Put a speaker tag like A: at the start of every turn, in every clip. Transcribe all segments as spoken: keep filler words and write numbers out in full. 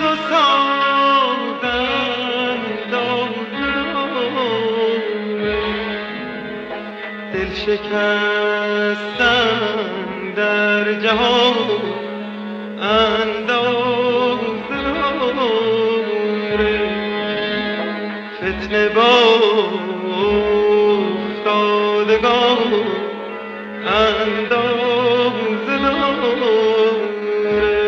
A: و سازند دل شکستن در جهان انداز داره فتنه با افتادگان انداز داره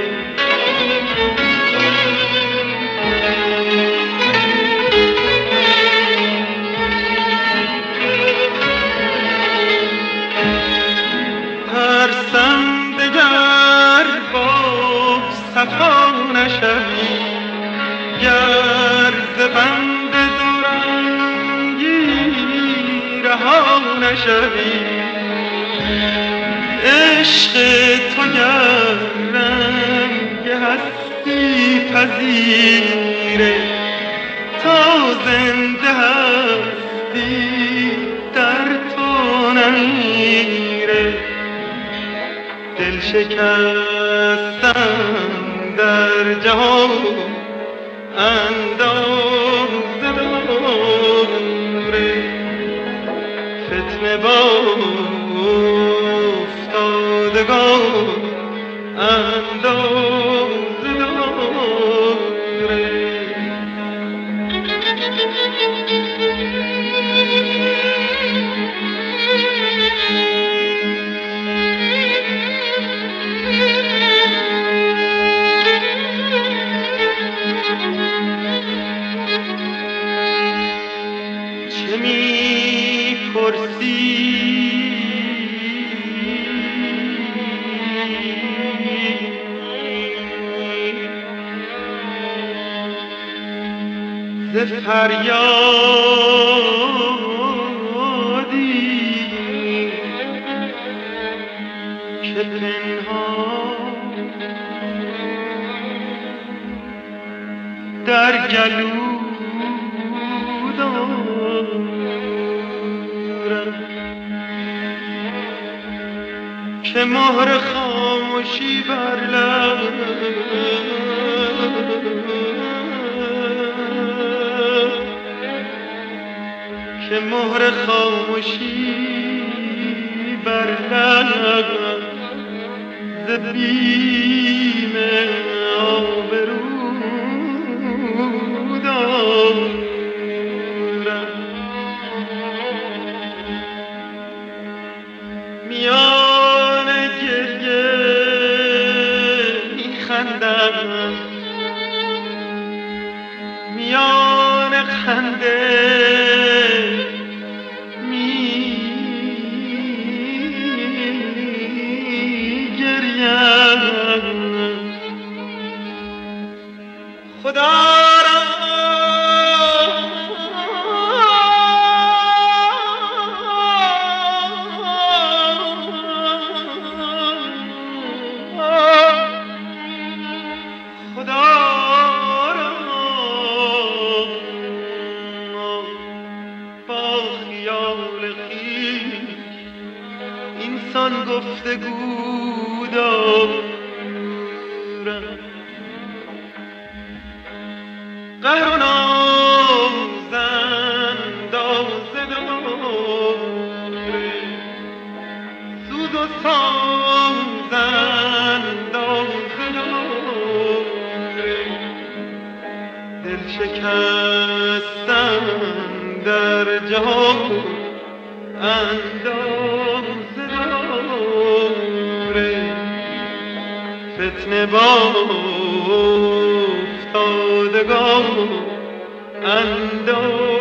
A: ترسم دگر با صفا نشوی گر ز بند دورنگی رها نشوی عشق تو گر رنگ هستی پذیره تا زنده هستی در تو نمیره دل شکستن در جهان انداز داره فتنه با افتادگان انداز داره چه می پرسی ز فریادی که پنهان در گلو که مهر خاموشی بر لب که مهر خاموشی بر لب ز بیم آبرو دارم میان گریه میخندم میان خنده میگریم خدا اینسان گفتگو دارم قهر و نازن دازه داره سوز و سازن دازه داره دل شکستن در جهان انداز داره فتنه با افتادگان انداز